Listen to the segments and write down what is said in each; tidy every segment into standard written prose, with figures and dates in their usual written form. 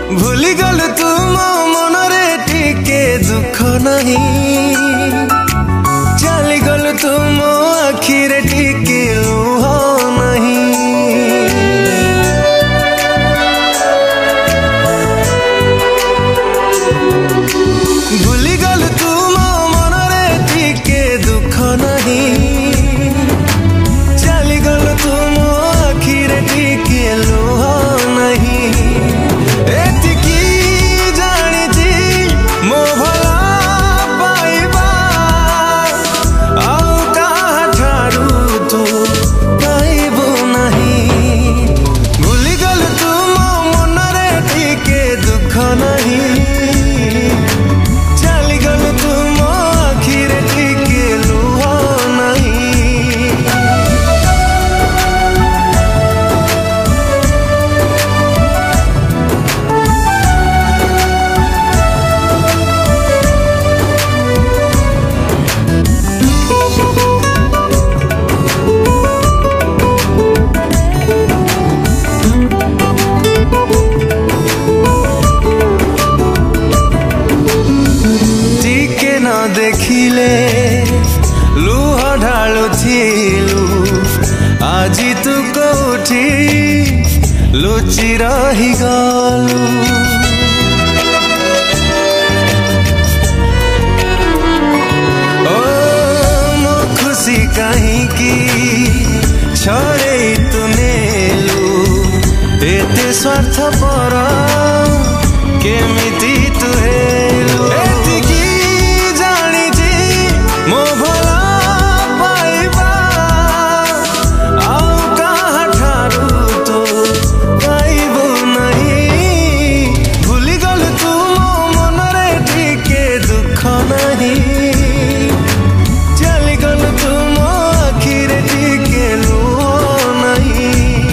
भूली गल तू मो मनरे टिके दुख नहीं चली गल तू मो आखिरे टिके लुह नहीं भूली गल तू मो मनरे टिके दुख नहीं चली गल तू मो आखिरे टिके लुह नहीं देखिले लुह ढालुथिलु आजी तू कोठी लुचि रही गलु ओ मो खुशी कहीं की छड़े तू नेलु एते स्वार्थ पर केमिति तू हेलु मो भला पाइबा आउ कहाँ ठारू तो पाइबो नहीं भूली गल तू मो मनरे टिके दुख नहीं चली गल तू मो आखिरे टिके लुह नहीं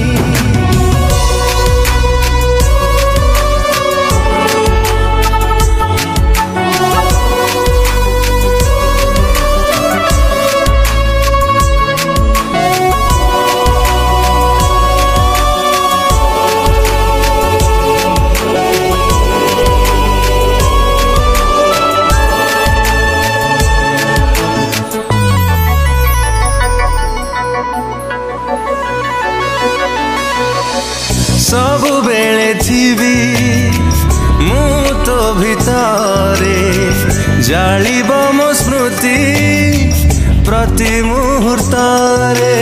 सबु बेले थीबी मु तो भितरे जालिब मो स्मृति प्रति मुहूर्तरे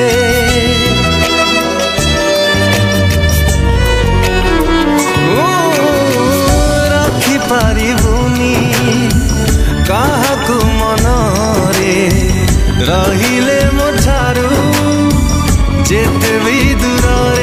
रखी पारिबुनी काहाकु मनरे रहिले मो ठारू जेते भी दूर